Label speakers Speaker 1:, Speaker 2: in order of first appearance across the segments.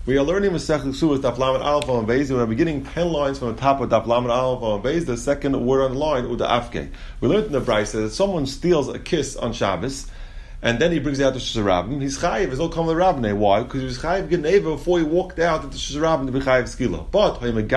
Speaker 1: We are learning Masechet Ksubas Daf Lamed Aleph on Beis. We are beginning 10 lines from the top of Daf Lamed Aleph on Beis. The second word on the line, Uda Afke. We learned in the Brisa that someone steals a kiss on Shabbos, and then he brings it out to Shus Rabbim. He's chayiv. He's all coming to Rabbinay. Why? Because he was chayiv Geneva before he walked out into Shus Rabbim to be chayiv skila. But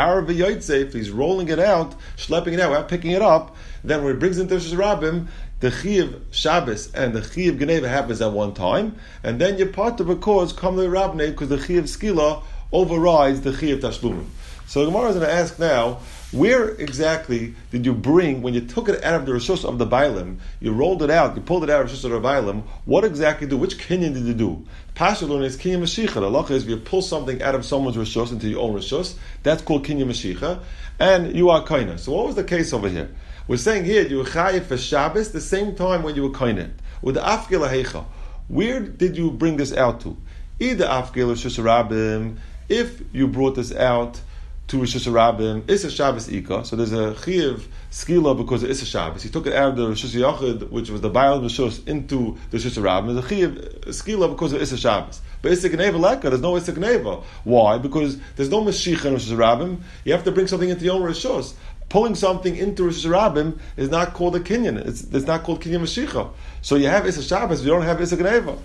Speaker 1: if he's rolling it out, schlepping it out, without picking it up, then when he brings it into Shus Rabbim, the Chiv Shabbos and the Chiv Geneva happens at one time, and then you're part of a cause come to Rabbinay because the Chiv Skila overrides the Chiv Tashlumim. So the Gemara is going to ask now, where exactly did you bring, when you took it out of the Rishus of the Bailim, you rolled it out, you pulled it out of the Rishus of the Bailim, what exactly which Kinyan did you do? Pashalun is Kinyan Mashiach. The halacha is if you pull something out of someone's Rishus into your own Rishus, that's called Kinyan Mashiach, and you are Kaina. So what was the case over here? We're saying here you were chayiv for Shabbos the same time when you were koined. With the afke lahecha, where did you bring this out to? Either afke l'shus Rabbim, if you brought this out to Rishus Rabbim, it's a Shabbos Ika, so there's a Chiv Skila because it is a Shabbos. He took it out of the Rishus Yachid, which was the Baal Rishus, into the Rishus Rabbim. There's a Chiv Skila because it is a Shabbos. But Issa Gneva Leka, there's no Issa Gneva. Why? Because there's no Mashiach in Rishus Rabbim. You have to bring something into your own Rishus. Pulling something into Rishus Rabbim is not called a Kinyan. It's not called Kinyan Mashiach. So you have Issa Shabbos, you don't have Issa Gneva.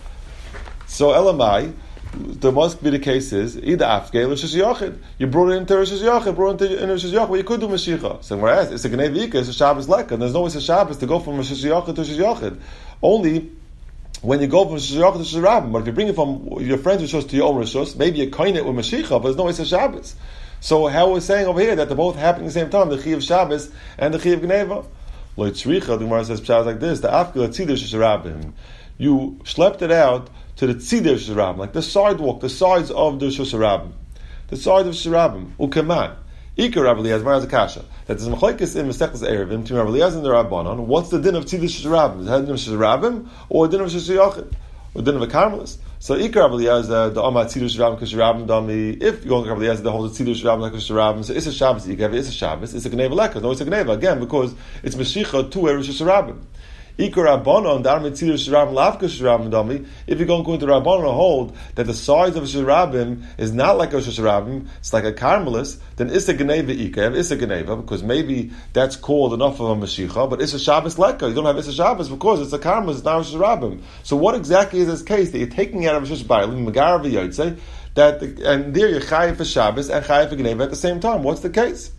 Speaker 1: So Elamai, the must be the case is either afke or Rishus Yachid. You brought it into Rishus Yachid, brought it into Rishus Yachid, well, you could do Mashiach. So whereas it's a Gneva Ika, it's a Shabbos Leka, and there's no Issa Shabbos to go from Rishus Yachid to Rishus Yachid. Only when you go from Rishus Yachid to Rishus Rabbim. But if you bring it from your friend's Rishus to your own Rishus, maybe you coin it with Mashiach, but there's no Issa Shabbos. So how we're saying over here that they're both happening at the same time, the Chiv Shabbos and the Chiv Gneva? Lo Tzricha, the Gemara says pshat like this: the Afkel Tzidir Shus Rabbim. You schlepped it out to the Tzidir Shus Rabbim, like the sidewalk, the sides of the Shus Rabbim, the sides of Shus Rabbim. Ukeman. Ikar Rabbi Eliezer, Maraz Akasha. That there's Machlekes in Masechtas Erevim to Rabbi Eliezer and the Rabbanon. What's the din of Tzidir Shus Rabbim? Is it a din of Shus Rabbim or a din of Shus Yachid? Or din of a Carmelist? So Ikar Rabbi Eliezer, the Amad Tzidur Shus Rabbim Shus Rabbim Dami. If you're going to Rabbi Eliezer, the whole Tzidur Shus Rabbim like Shus Rabbim, so it's a Shabbos. Ikar, it's a Shabbos. It's a Gneva Leka. No, it's a Gneva again because it's Mashiach to Shus Rabbim. Ikar Rabbanon, Darmi Tzidur Shus Rabbim Lavka Shus Rabbim Dami. If you're going to Rabbanon and hold that the size of Shus Rabbim is not like a Shus Rabbim, it's like a Carmelist, then it's a Gneva Ikar. It's a Gneva because maybe that's called enough of a Mashiach, but it's a Shabbos Leka. You don't have it's a Shabbos because it's a Carmelist, it's not a Shus Rabbim. So what exactly is this case that you're taking out of Shus Bailim, Megar v'Yotzei, that and there you're chayiv for Shabbos and chayiv for Gneva at the same time? What's the case?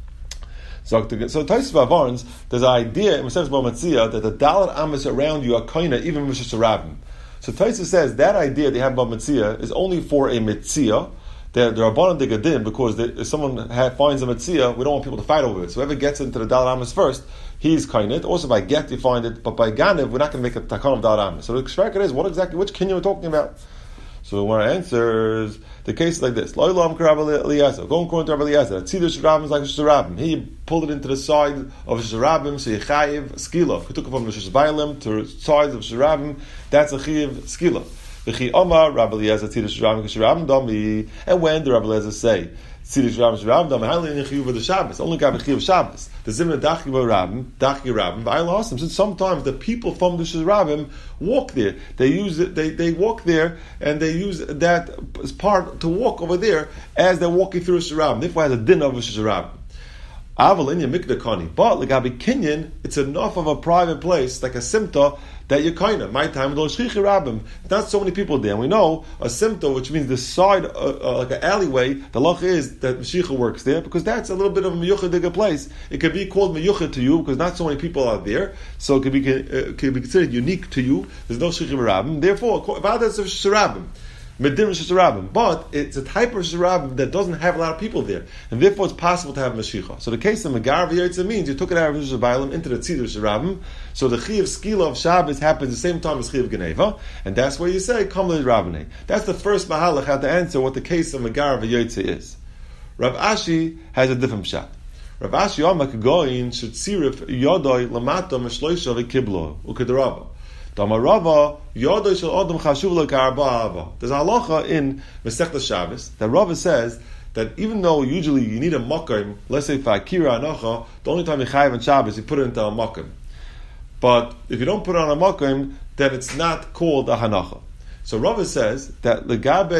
Speaker 1: So Tosfos Avarns, there's an idea in Masechtas Bava Metzia that the Dalet Amos around you are koina even with Shus Rabbim. So Tosfos says that idea they have Bava Metzia is only for a Metzia. The Rabbanon dig a din because if someone finds a Metzia, we don't want people to fight over it. So whoever gets into the Dalet Amos first, he's koinit. Also by get you find it, but by Ganev we're not going to make a takon of Dalet Amos. So the Shrekhet is which kinyan we're talking about. So one answers the case is like this: Lo Ilam Rabbi Eliezer. Going according to Rabbi Eliezer, Tzidur Shus Rabbim is like Shus Rabbim. He pulled it into the side of Shus Rabbim, so Yechayiv Skila. He took it from the Shus Bailim to the sides of Shus Rabbim. That's a Chiv Skila. V'chi Omar Rabbi Eliezer Tzidur Shus Rabbim Shus Rabbim Dami. And when the Rabbi Eliezer say Tzidur Shus Rabbim Shus Rabbim Dami, how in the Chiyuv of the Shabbos? Only got the Chiyuv Shabbos. The Zimna Dachi Rabbim, V'ayil Hasim. Since sometimes the people from the Shus Rabbim walk there, they use it. They walk there and they use that as part to walk over there as they're walking through Shus Rabbim. Therefore, has a din of a Shus Rabbim. Avalinya Mikdakani. But Legabi Kinyan, it's enough of a private place, like a simta, that you're kinda. My time, Rabbim. Not so many people there. And we know a simta, which means the side, like an alleyway, the lach is that Mashiach works there, because that's a little bit of a meyuchadiga place. It could be called meyuchad to you, because not so many people are there, so it could be considered unique to you. There's no Shich Rabbim. Therefore, that's a Shirabim. Medim Shus Rabbim, but it's a type of Shus Rabbim that doesn't have a lot of people there, and therefore it's possible to have Mashiach. So the case of Megar v'Yotzei means you took it out of Shus Bailim into the Tzidur Shus Rabbim, so the Chiv Skila of Shabbos happens at the same time as Chiv Geneva, and that's where you say Kam Li Rabbinei. That's the first mahalach how to answer what the case of Megar v'Yotzei is. Rav Ashi has a different pshat. Rav Ashi Omak Goyin should sirif Yodoi Lamato Meshloisha v'Kiblo Ukedarava. There's a halacha in Masechtas Shabbos that Rava says that even though usually you need a makom, let's say for Akira Anacha, the only time you chayiv on Shabbos you put it into a makom. But if you don't put it on a makom, then it's not called a hanacha. So Rava says that legabe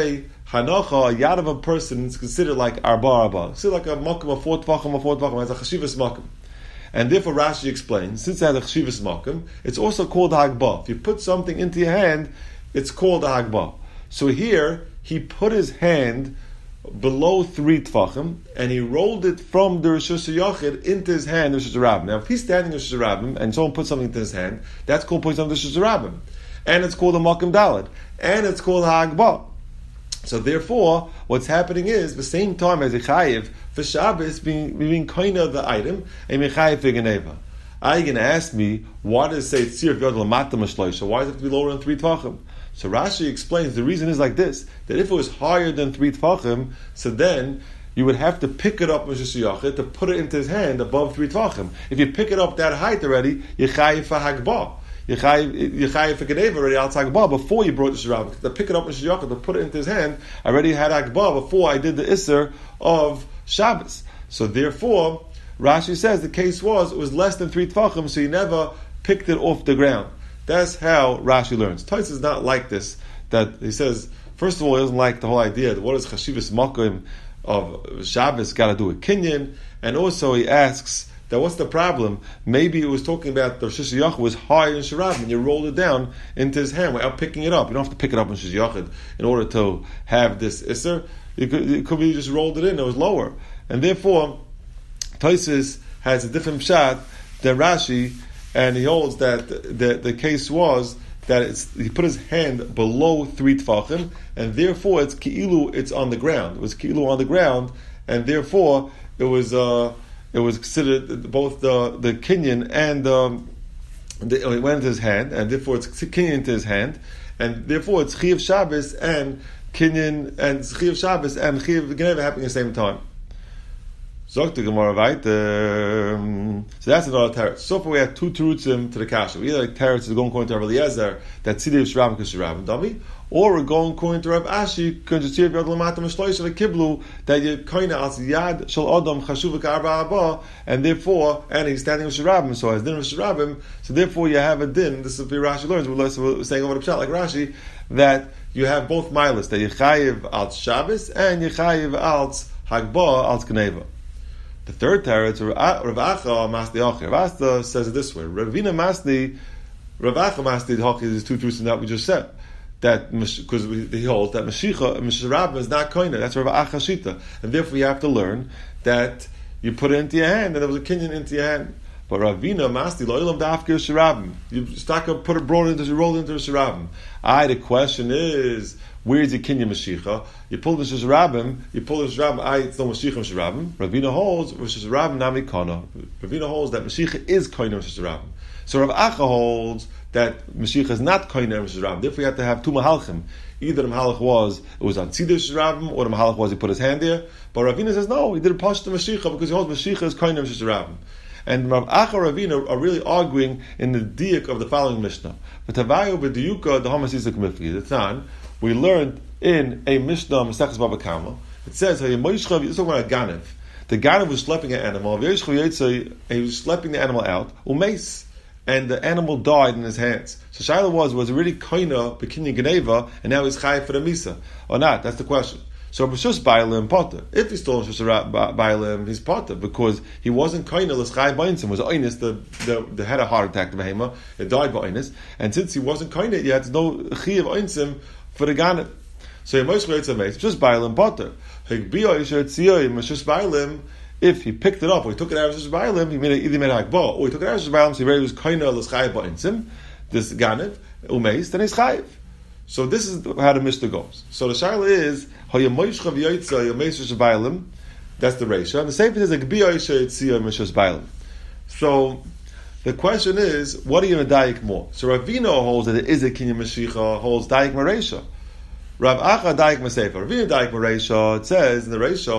Speaker 1: Hanacha, a yad of a person is considered like arba. Considered like a makom, a 4 tvachim, has a chashivas makom. And therefore Rashi explains, since it has a chashivas makom, it's also called hagbah. If you put something into your hand, it's called a hagbah. So here, he put his hand below 3 tvachim, and he rolled it from the Rishus HaYachid into his hand, the Rishus HaRabbim. Now, if he's standing in Rishus HaRabbim, and someone puts something into his hand, that's called putting something into Rishus HaRabbim. And it's called a Makom Daled. And it's called a Hagbah. So therefore, what's happening is, the same time as a Chayiv, for Shabbos, being kind of the item, a Mechayiv for Geneva. Are you going to ask me, why does it say Tzir V'yod L'mata Mishloisha? Why does it have to be lower than 3 tvachim? So Rashi explains the reason is like this, that if it was higher than 3 tvachim, so then you would have to pick it up Rishus HaYachid to put it into his hand above 3 tvachim. If you pick it up that height already, you're chayiv for hagbah. You're chayiv for Geneva already outside hagbah before you brought the Shirab. To pick it up Rishus HaYachid to put it into his hand, I already had hagbah before I did the Isser of Shabbos. So therefore, Rashi says the case was, it was less than 3 tvachim, so he never picked it off the ground. That's how Rashi learns. Tais is not like this. That he says, first of all, he doesn't like the whole idea that what is chashivas makom of Shabbos got to do with Kinyan, and also he asks that what's the problem? Maybe it was talking about the Rishus HaYachid was higher in Shirab, and you rolled it down into his hand without picking it up. You don't have to pick it up in Rishus HaYachid in order to have this Isser. It could be you just rolled it in; it was lower, and therefore Tais has a different pshat than Rashi. And he holds that the case was that he put his hand below 3 tvachim, and therefore it's ki'ilu, it's on the ground. It was ki'ilu on the ground, and therefore it was considered both the kinyan and it went into his hand, and therefore it's kinyan into his hand, and therefore it's Chiyav Shabbos and kinyan and Chiyav Shabbos and Chiyav Geneva happening at the same time. Zog the Gemara weiter. So that's another teretz. So far we have 2 terutzim to the kasha. Either like teretz is going according to Rav Eliezer that Tzidei Shirab K'Shirab and Dami, or we're going according to Rav Ashi K'Tzir V'Yod L'mata Mishloisha V'Kiblu that you kind of as Yad Shel Adam Chashuv V'Karba Abba, and therefore, and he's standing with Shirabim, so has din with Shirabim, so therefore you have a din. This is what Rashi learns. We're saying over the pshat like Rashi that you have both milas that you chayiv al Shabbos and you chayiv al Hagbah al Geneva. The third teretz, Rav Acha Masdi Achi. Rav Asta says it this way: Ravina Masdi, Rav Acha Masdi Achi is 2 truths in that we just said. That because he holds that Mashiach Mishrabbim is not koina. That's Rav Acha Shita, and therefore you have to learn that you put it into your hand, and there was a kinyan into your hand. But Ravina Masdi Lo'ilam Dafkir Shirabim. You stack up, put it broad into, you roll into a Shirabim. The question is, where is the kinyan Mashiach? You pull the Shirabim, it's no Mashiach Shirabim. Ravina holds, Shirabim Nami Kana. Ravina holds that Mashiach is koina Shirabim. So Rav Acha holds that Mashiach is not koina Shirabim. Therefore you have to have 2 mahalchim. Either the mahalach was, it was on Tzidei Shirabim, or the mahalach was he put his hand there. But Ravina says no, he did a pash to Mashiach because he holds Mashiach is koina Shirabim. And Rav Acha Ravina are really arguing in the diak of the following Mishnah. But Tavayu b'diyuka the Hamasisa K'mifki. The Tan, we learned in a Mishnah, Mesechus Bava Kama, it says, this is talking about a Ganev. The Ganev was schlepping an animal, he was schlepping the animal out, umeis, and the animal died in his hands. So Shaila was already koina, b'kinyan Geneva, and now he's chayiv for the Misa. Or not, that's the question. So B'shus Bailim Potter. If he's still in Shus Bailim, he's Potter, because he wasn't koina l'schai b'insim, was oinus, the had a heart attack, the behema, it died by oinus, and since he wasn't koina yet, no chi of oinsim for the Ganev. So just Bailim Potter. If he picked it up, or he took it out of Shus Bailim, he either made a hakbah, or he took it out of Shus Bailim, so he really was koina l'schai b'insim, this Ganev, umeis, then he's chayiv. So this is how the Mishnah goes. So the shaila is that's the Reisha, and the same thing is like So the question is, what are you going to daik more? So Ravina holds that it is a kinyan Mashiach, holds daik Mareisha. Rav Acha daik Masefa. Ravina daik Mareisha. It says in the Reisha,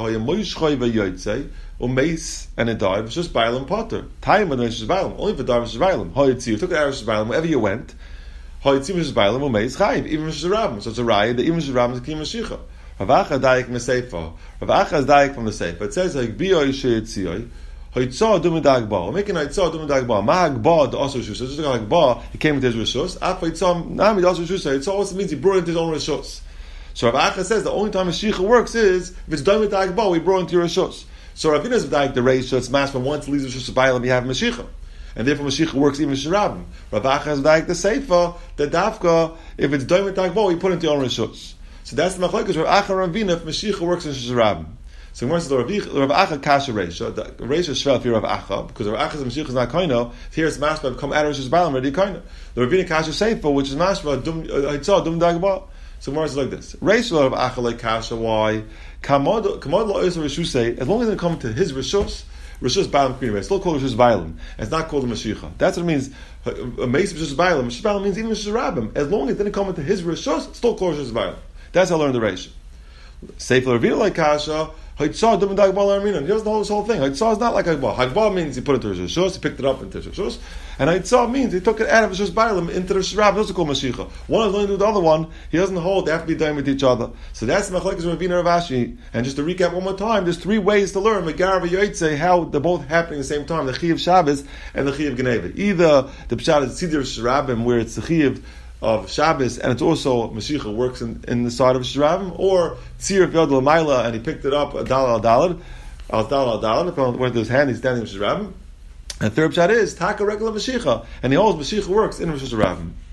Speaker 1: and it died. It's just Bailam Potter. Time when it's Bailam, only for Dar Bailam. You took it out of Bailam wherever you went. Even Shirabim. So it's a raya that even Shirabim is Kinyan Mashiach. Rav Acha daik Masefa. Rav Acha is daik from the Sefer. It says like Biyoi Sheyitziyoi. Haitzah Dumin Dagba. We're making Haitzah Dumin Dagba. Mahagba the also Shus. Just like Hagba, he came into his Rishus. Af Haitzah Nami the also Shus. Haitzah also means he brought into his own Rishus. So Rav Acha says the only time Mashiach works is if it's done with Dagba, we brought into your Rishus. So Rav Hina is V'daik the Reish, so it's mashed once it leaves Rishus Bailam, you have Mashiach. And therefore Mashiach works even Shirabim. Rav Acha is V'daik the Seifa, the Dafka, if it's done with Dagba, we put into your own Rishus. So that's the Machlokes, Rav Acha and Rav Hina, if Mashiach works in Shirabim. So Gemara says Rav Acha kasha Reisha. The Reisha is shvel for Rav Acha because Rav Acha's Mashiach is not koino. Here it's mashma come out of Rishus Bailam already koino. The Rav Hina kasha Seifa, which is mashma dum dagba. So Gemara says like this: Reisha Rav Acha like kasha. Why? Kamod lo oiser Rishus say as long as it comes to his Rishus Bailam Kriya. It's still called Rishus Bailam. It's not called a Mashiach. That's what it means. A mace of Rishus Bailam. Rishus Bailam means even Rishus Rabbim. As long as it didn't come into his Rishus, it's still called Rishus Bailam. That's how I learned the Reisha. Seifa Rav Hina like kasha. Haitzah dum dagbal arminan. He doesn't know this whole thing. Haitzah is not like Hagbal. Hagbal means he put it to his Rishus, he picked it up into his Rishus, and Haitzah means he took it out of his Rishus Bailam into the Shirab. Those are called Mashiach. One is learning to the other one. He doesn't hold. They have to be done with each other. So that's the Machlekes Rav Hina Rav Ashi. And just to recap one more time, there's three ways to learn Megar v'Yotzei how they're both happening at the same time: the Chiyuv Shabbos and the Chiyuv Geneva. Either the Pshat is Tzidr Shirabim, where it's the Chiyuv of Shabbos, and it's also Mashiach works in the side of Shirabim, or Tzir Yod L'Maila, and he picked it up Dalad went to his hand, he's standing in Shirabim. And third Pshat is Taka regular Mashiach, and he holds Mashiach works in Rishus Rabim.